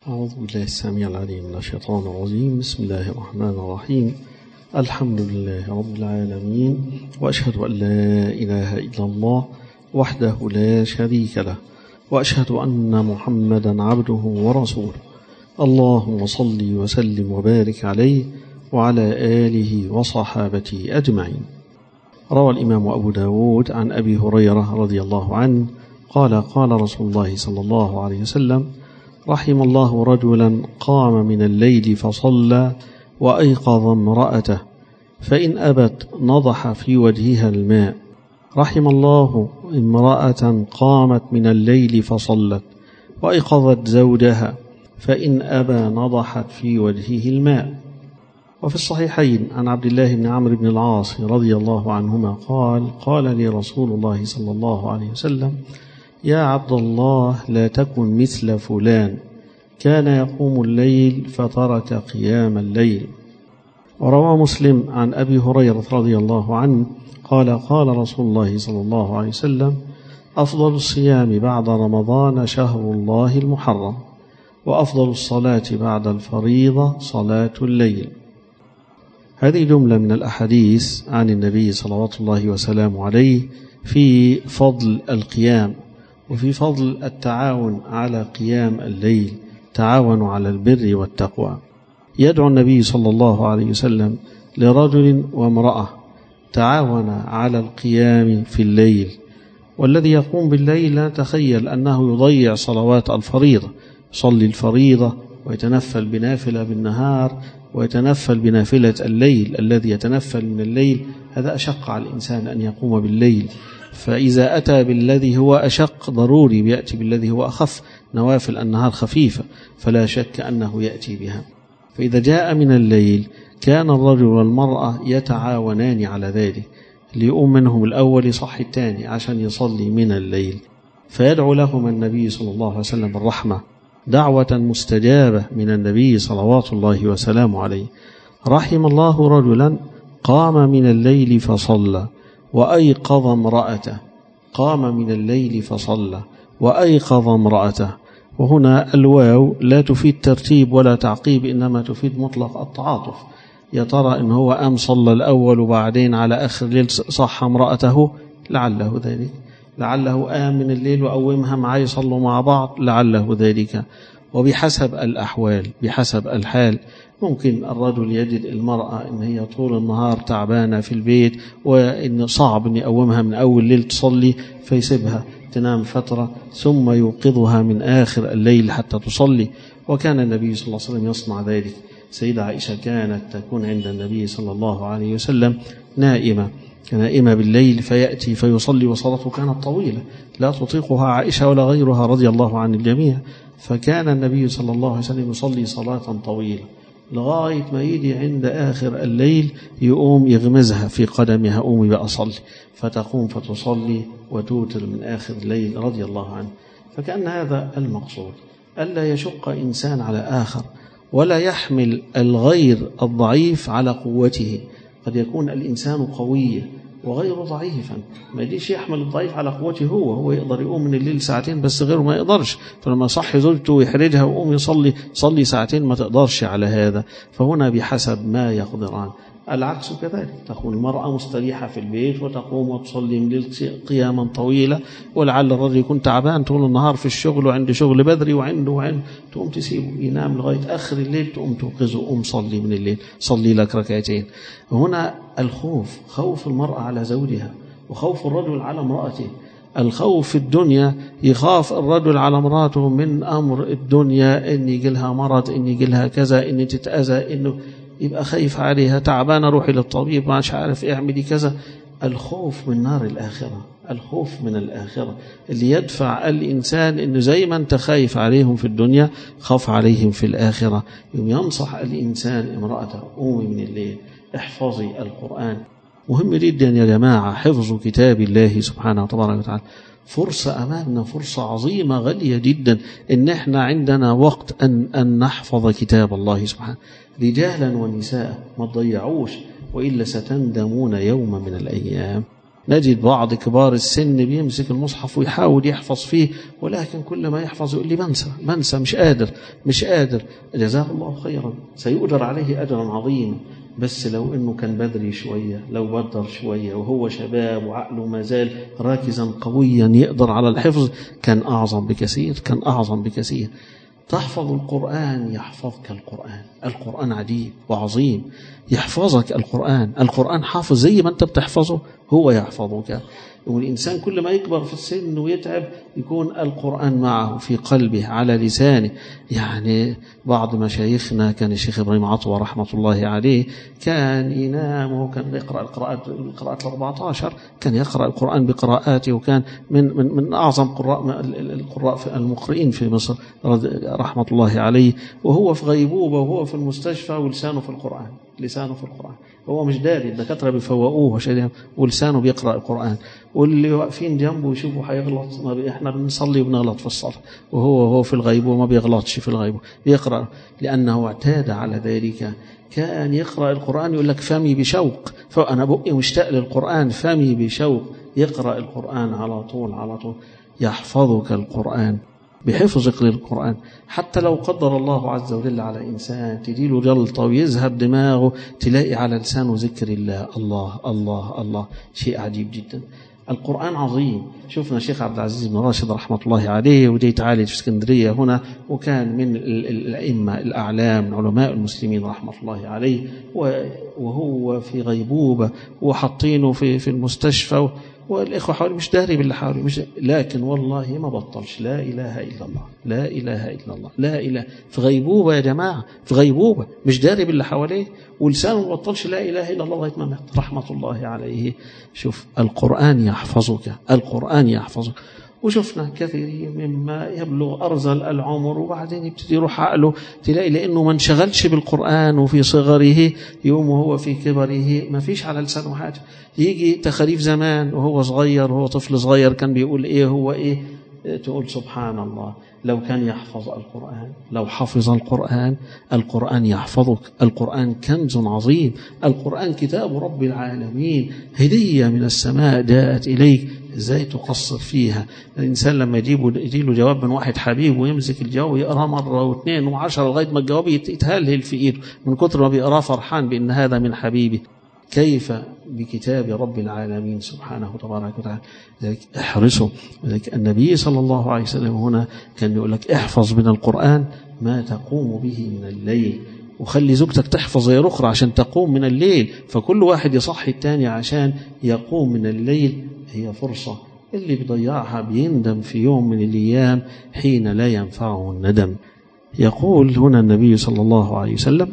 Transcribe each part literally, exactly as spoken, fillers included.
أعوذ بالله السميع العليم من الشيطان الرجيم. بسم الله الرحمن الرحيم. الحمد لله رب العالمين، وأشهد أن لا إله إلا الله وحده لا شريك له، وأشهد أن محمدا عبده ورسوله. اللهم صل وسلم وبارك عليه وعلى آله وصحابته أجمعين. روى الإمام أبو داود عن أبي هريرة رضي الله عنه قال قال رسول الله صلى الله عليه وسلم: رحم الله رجلا قام من الليل فصلى وأيقظ امرأته فإن أبت نضح في وجهها الماء. رحم الله امرأة قامت من الليل فصلت وأيقظت زوجها فإن أبى نضحت في وجهه الماء. وفي الصحيحين عن عبد الله بن عمرو بن العاص رضي الله عنهما قال قال لي رسول الله صلى الله عليه وسلم: يا عبد الله لا تكن مثل فلان كان يقوم الليل فترك قيام الليل. وروى مسلم عن أبي هريرة رضي الله عنه قال قال رسول الله صلى الله عليه وسلم: أفضل الصيام بعد رمضان شهر الله المحرم، وأفضل الصلاة بعد الفريضة صلاة الليل. هذه جملة من الأحاديث عن النبي صلوات الله وسلامه عليه في فضل القيام وفي فضل التعاون على قيام الليل، تعاونوا على البر والتقوى. يدعو النبي صلى الله عليه وسلم لرجل وامرأة تعاون على القيام في الليل، والذي يقوم بالليل لا تخيل أنه يضيع صلوات الفريضة، يصلي الفريضة ويتنفل بنافلة بالنهار ويتنفل بنافلة الليل. الذي يتنفل من الليل هذا أشق على الإنسان أن يقوم بالليل، فإذا أتى بالذي هو أشق ضروري بيأتي بالذي هو أخف. نوافل النهار خفيفة فلا شك أنه يأتي بها. فإذا جاء من الليل كان الرجل والمرأة يتعاونان على ذلك، ليقوم منهم الأول يصحي الثاني عشان يصلي من الليل، فيدعو لهم النبي صلى الله عليه وسلم بالرحمة، دعوة مستجابة من النبي صلوات الله وسلامه عليه. رحم الله رجلا قام من الليل فصلى وأيقظ امرأته. قام من الليل فصلى وأيقظ امرأته، وهنا الواو لا تفيد ترتيب ولا تعقيب، إنما تفيد مطلق التعاطف. يا ترى إن هو أم صلى الأول وبعدين على آخر الليل صح امرأته؟ لعله ذلك. لعله آم من الليل وأومها معي يصلوا مع بعض، لعله ذلك. وبحسب الأحوال، بحسب الحال، ممكن الرجل يجد المرأة إن هي طول النهار تعبانة في البيت وإن صعب أن يقومها من أول ليل تصلي، فيسيبها تنام فترة ثم يوقظها من آخر الليل حتى تصلي. وكان النبي صلى الله عليه وسلم يصنع ذلك. سيدة عائشة كانت تكون عند النبي صلى الله عليه وسلم نائمة نائمة بالليل فيأتي فيصلي، وصلاته كانت طويلة لا تطيقها عائشة ولا غيرها رضي الله عن الجميع. فكان النبي صلى الله عليه وسلم يصلي صلاة طويلة لغاية ما يجي عند آخر الليل يقوم يغمزها في قدمها: قومي بقى صلي. فتقوم فتصلي وتوتر من آخر الليل رضي الله عنه. فكأن هذا المقصود، ألا يشق إنسان على آخر ولا يحمل الغير الضعيف على قوته. قد يكون الإنسان قويا وغيره ضعيفا، ما يجيش يحمل الضعيف على قوته. هو هو يقدر يقوم من الليل ساعتين بس غيره ما يقدرش، فلما صح زوجته ويحرجها وقوم يصلي صلي ساعتين ما تقدرش على هذا. فهنا بحسب ما يقدران. العكس كذلك، تكون المرأة مستريحة في البيت وتقوم وتصلي من الليل قياما طويلة، ولعل الرجل يكون تعبان طول النهار في الشغل وعنده شغل بدري وعنده وعنده تقوم تسيبه ينام لغاية آخر الليل، تقوم توقظه: قوم صلي من الليل، صلي لك ركعتين. هنا الخوف، خوف المرأة على زوجها وخوف الرجل على امرأته. الخوف في الدنيا يخاف الرجل على امرأته من أمر الدنيا، إن يجي لها مرض، إن يجي لها كذا، إن تتأذى، إنه يبقى خايف عليها، تعبانة روحي للطبيب مش عارف اعملي كذا. الخوف من نار الآخرة، الخوف من الآخرة اللي يدفع الإنسان إنه زي ما أنت خايف عليهم في الدنيا خاف عليهم في الآخرة. يوم ينصح الإنسان امرأته: قومي من الليل، احفظي القرآن. مهم جدا يا جماعة حفظ كتاب الله سبحانه وتبارك وتعالى. فرصة أمامنا، فرصة عظيمة غالية جدا إن احنا عندنا وقت أن, أن نحفظ كتاب الله سبحانه، رجالا ونساء. ما تضيعوش وإلا ستندمون يوم من الأيام. نجد بعض كبار السن بيمسك المصحف ويحاول يحفظ فيه، ولكن كل ما يحفظ يقول لي بنسى بنسى مش قادر مش قادر. جزاه الله خيرا، سيؤجر عليه أجرا عظيما، بس لو إنه كان بدري شوية، لو بدر شوية وهو شباب وعقله ما زال راكزا قويا يقدر على الحفظ، كان أعظم بكثير كان أعظم بكثير. تحفظ القرآن يحفظك القرآن. القرآن عجيب وعظيم، يحفظك القرآن. القرآن حافظ زي ما أنت بتحفظه هو يحفظك. والإنسان كل ما يكبر في السن ويتعب يكون القرآن معه في قلبه على لسانه. يعني بعض مشايخنا كان الشيخ إبراهيم عطوة رحمة الله عليه كان ينام وكان يقرأ القراءات القراءات الأربعة عشر، كان يقرأ القرآن بقراءاته، وكان من من من أعظم قراء القراء المقرئين في مصر رحمة الله عليه. وهو في غيبوبة وهو في المستشفى ولسانه في القرآن، لسانه في القرآن، هو مش داري، الدكاترة بيفوقوه ولسانه بيقرأ القرآن، واللي واقفين جنبه يشوفوا هيغلط، ما بي... احنا بنصلي وبنغلط في الصلاة، وهو هو في الغيبوبة وما بيغلطش في الغيبوبة، بيقرأ لأنه اعتاد على ذلك. كان يقرأ القرآن يقول لك فمي بشوق، فأنا بقي مشتاق للقرآن، فمي بشوق، يقرأ القرآن على طول على طول. يحفظك القرآن بحفظك للقرآن. حتى لو قدر الله عز وجل على إنسان تجيله جلطة ويذهب دماغه، تلاقي على لسانه ذكر الله الله الله الله، شيء عجيب جدا. القرآن عظيم. شفنا الشيخ عبد العزيز بن راشد رحمة الله عليه ودي تعالج في اسكندرية هنا، وكان من الأئمة الأعلام من علماء المسلمين رحمة الله عليه، وهو في غيبوبة وحاطينه في في المستشفى، والإخوة حوالي مش داري باللي حوالي، مش، لكن والله ما بطلش لا إله إلا الله لا إله إلا الله لا إله. في غيبوبة يا جماعة، في غيبوبة، مش داري باللي حواليه، ولسانه ما بطلش لا إله إلا الله لغاية ما مات رحمة الله عليه. شوف القرآن يحفظك، القرآن يحفظك. وشفنا كثير مما يبلغ أرذل العمر وبعدين يبتدي يروح عقله، تلاقي لأنه ما انشغلش بالقرآن وفي صغره يوم وهو في كبره ما فيش على لسانه حاجة. يجي تخاريف زمان وهو صغير وهو طفل صغير كان بيقول إيه هو إيه، تقول سبحان الله لو كان يحفظ القرآن، لو حفظ القرآن. القرآن يحفظك. القرآن كنز عظيم. القرآن كتاب رب العالمين، هدية من السماء جاءت إليك، ازاي تقصر فيها. الإنسان لما يجيبه يجيله جواب من واحد حبيب ويمسك الجواب ويقرأ مرة واثنين وعشرة لغاية ما الجواب يتهلهل في إيده من كتر ما بيقرأ فرحان بأن هذا من حبيبي. كيف بكتاب رب العالمين سبحانه وتبارك وتعالى. لذلك احرصوا. لذلك النبي صلى الله عليه وسلم هنا كان يقول لك احفظ من القرآن ما تقوم به من الليل، وخلي زوجتك تحفظ يا رخرة عشان تقوم من الليل، فكل واحد يصحي التاني عشان يقوم من الليل. هي فرصة اللي بيضيعها بيندم في يوم من الأيام حين لا ينفعه الندم. يقول هنا النبي صلى الله عليه وسلم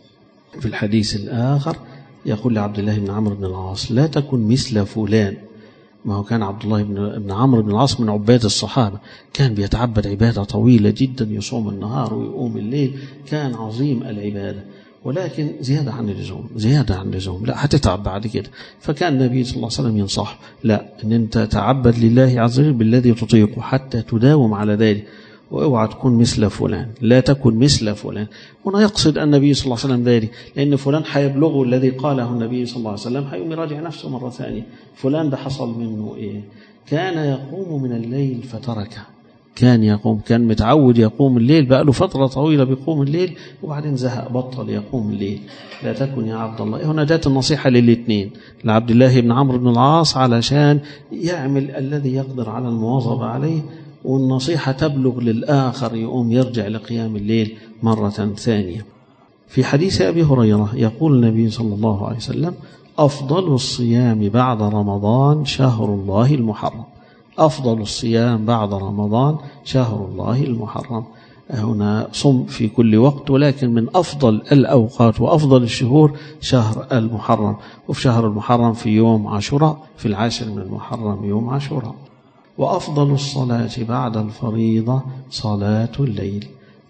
في الحديث الآخر، يقول لعبد الله بن عمرو بن العاص لا تكن مثل فلان. ما هو كان عبد الله بن عمرو بن العاص من عباد الصحابة، كان بيتعبد عبادة طويلة جدا، يصوم النهار ويقوم الليل، كان عظيم العبادة، ولكن زيادة عن اللزوم زيادة عن اللزوم لا هتتعب بعد كده. فكان النبي صلى الله عليه وسلم ينصح لا ان انت تعبد لله عز وجل بالذي تطيقه حتى تداوم على ذلك، واوعى تكون مثل فلان، لا تكن مثل فلان. هنا يقصد النبي صلى الله عليه وسلم ذلك، لأن فلان حيبلغه الذي قاله النبي صلى الله عليه وسلم، حيقوم يراجع نفسه مرة ثانية. فلان ده حصل منه إيه؟ كان يقوم من الليل فتركه، كان يقوم، كان متعود يقوم الليل بقى له فترة طويلة بيقوم الليل وبعدين زهق بطل يقوم الليل. لا تكن يا عبد الله. هنا جاءت النصيحة للاثنين، لعبد الله بن عمرو بن العاص علشان يعمل الذي يقدر على المواظبة عليه، والنصيحة تبلغ للآخر يقوم يرجع لقيام الليل مرة ثانية. في حديث أبي هريرة يقول النبي صلى الله عليه وسلم أفضل الصيام بعد رمضان شهر الله المحرم. أفضل الصيام بعد رمضان شهر الله المحرم. هنا صم في كل وقت، ولكن من أفضل الأوقات وأفضل الشهور شهر المحرم. وفي شهر المحرم في يوم عاشوراء، في العاشر من المحرم يوم عاشوراء. وأفضل الصلاة بعد الفريضة صلاة الليل.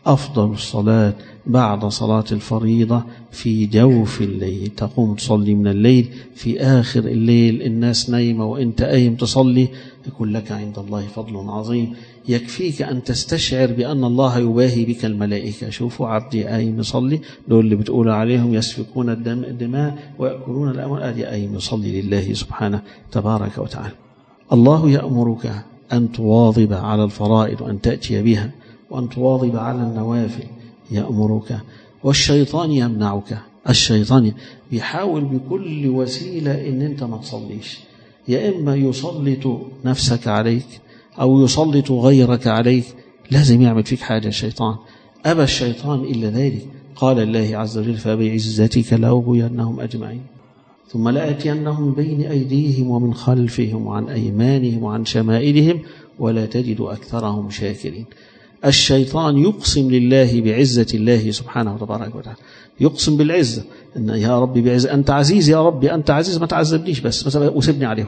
أفضل الصلاة بعد صلاة الفريضة في جوف الليل، تقوم تصلي من الليل في آخر الليل، الناس نايمة وإنت قايم تصلي، يكون لك عند الله فضل عظيم. يكفيك أن تستشعر بأن الله يباهي بك الملائكة. شوفوا عبدي قايم يصلي، دول اللي بتقول عليهم يسفكون الدم الدماء ويأكلون الأموال، أدي قايم يصلي لله سبحانه تبارك وتعالى. الله يأمرك أن تواظب على الفرائض وأن تأتي بها، وأن تواظب على النوافل يأمرك، والشيطان يمنعك. الشيطان بيحاول بكل وسيلة إن أنت ما تصليش، يا إما يسلط نفسك عليك أو يسلط غيرك عليك، لازم يعمل فيك حاجة الشيطان. أبى الشيطان إلا ذلك، قال الله عز وجل فبعزتك لأغوينهم أجمعين ثم لآتينهم من بين أيديهم ومن خلفهم وعن أيمانهم وعن شمائلهم ولا تجد أكثرهم شاكرين. الشيطان يقسم لله بعزة الله سبحانه وتبارك وتعالى، يقسم بالعزة إن يا ربي بعزة، أنت عزيز يا ربي، أنت عزيز ما تعذبنيش بس وسبني عليهم.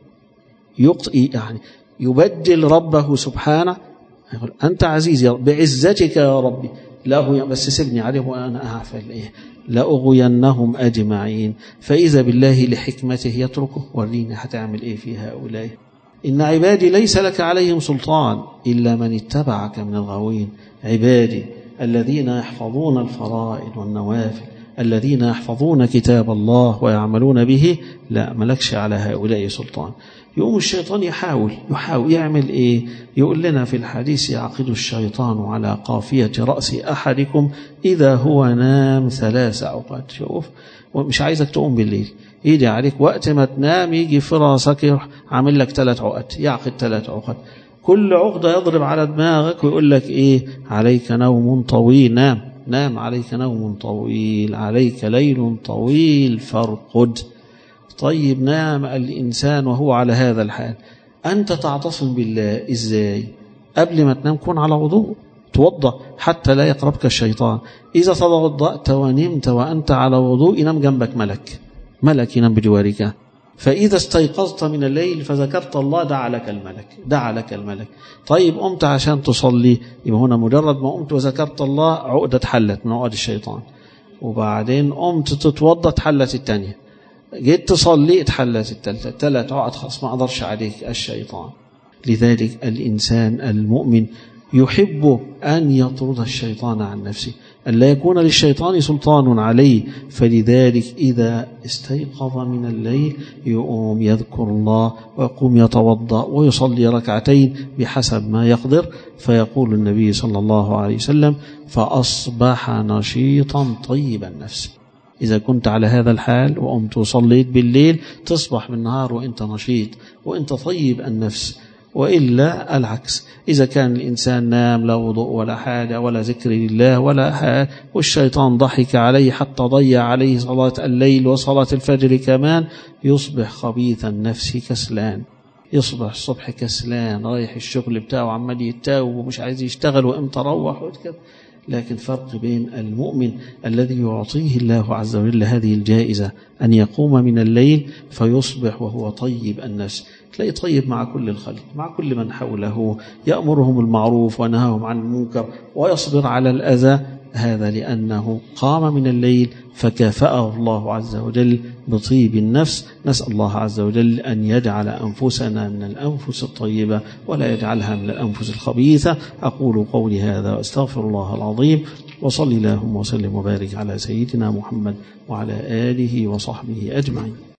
يعني يبدل ربه سبحانه، يقول أنت عزيز يا رب بعزتك يا ربي، لا هو بس سبني عليهم وأنا أعفل إيه لأغوينهم أجمعين. فإذا بالله لحكمته يتركه، وريني هتعمل إيه في هؤلاء. إن عبادي ليس لك عليهم سلطان إلا من اتبعك من الغاوين. عبادي الذين يحفظون الفرائض والنوافل، الذين يحفظون كتاب الله ويعملون به، لا ملكش على هؤلاء سلطان. يقوم الشيطان يحاول يحاول يعمل إيه؟ يقول لنا في الحديث يعقد الشيطان على قافية رأس أحدكم إذا هو نام ثلاث أوقات. شوف، ومش عايزك تقوم بالليل، يجي عليك وقت ما تنام يجي في راسك يروح عامل لك ثلاث عقد، يعقد ثلاث عقد، كل عقدة يضرب على دماغك ويقول لك إيه؟ عليك نوم طويل، نام نام عليك نوم طويل، عليك ليل طويل فارقد. طيب نام الإنسان وهو على هذا الحال، أنت تعتصم بالله إزاي؟ قبل ما تنام كن على وضوء، توضأ حتى لا يقربك الشيطان. إذا توضأت ونمت وأنت على وضوء ينام جنبك ملك، ملك ينام بجوارك. فإذا استيقظت من الليل فذكرت الله دعا لك الملك، دعا لك الملك. طيب قمت عشان تصلي، يبقى هنا مجرد ما قمت وذكرت الله عقدة حلت من عقد الشيطان، وبعدين قمت تتوضأ تحلت الثانية، جيت تصلي اتحلت الثالثة، ثلاث عقد خلاص ما أقدرش عليك الشيطان. لذلك الإنسان المؤمن يحب أن يطرد الشيطان عن نفسه، أن لا يكون للشيطان سلطان عليه. فلذلك إذا استيقظ من الليل يقوم يذكر الله ويقوم يتوضأ ويصلي ركعتين بحسب ما يقدر. فيقول النبي صلى الله عليه وسلم فأصبح نشيطا طيب النفس. إذا كنت على هذا الحال وقمت وصليت بالليل تصبح بالنهار وإنت نشيط وإنت طيب النفس. وإلا العكس، إذا كان الإنسان نام لا وضوء ولا حاجة ولا ذكر لله ولا حاجة، والشيطان ضحك عليه حتى ضيع عليه صلاة الليل وصلاة الفجر كمان، يصبح خبيث النفس كسلان، يصبح الصبح كسلان رايح الشغل بتاعه عمال يتاوب ومش عايز يشتغل وإمتى روح وكذا. لكن فرق بين المؤمن الذي يعطيه الله عز وجل هذه الجائزة أن يقوم من الليل فيصبح وهو طيب النفس، تلاقي طيب مع كل الخلق، مع كل من حوله، يأمرهم بالمعروف ونهاهم عن المنكر ويصبر على الأذى. هذا لأنه قام من الليل فكافأه الله عز وجل بطيب النفس. نسأل الله عز وجل أن يجعل أنفسنا من الأنفس الطيبة ولا يجعلها من الأنفس الخبيثة. أقول قولي هذا وأستغفر الله العظيم، وصلي اللهم وسلم وبارك على سيدنا محمد وعلى آله وصحبه أجمعين.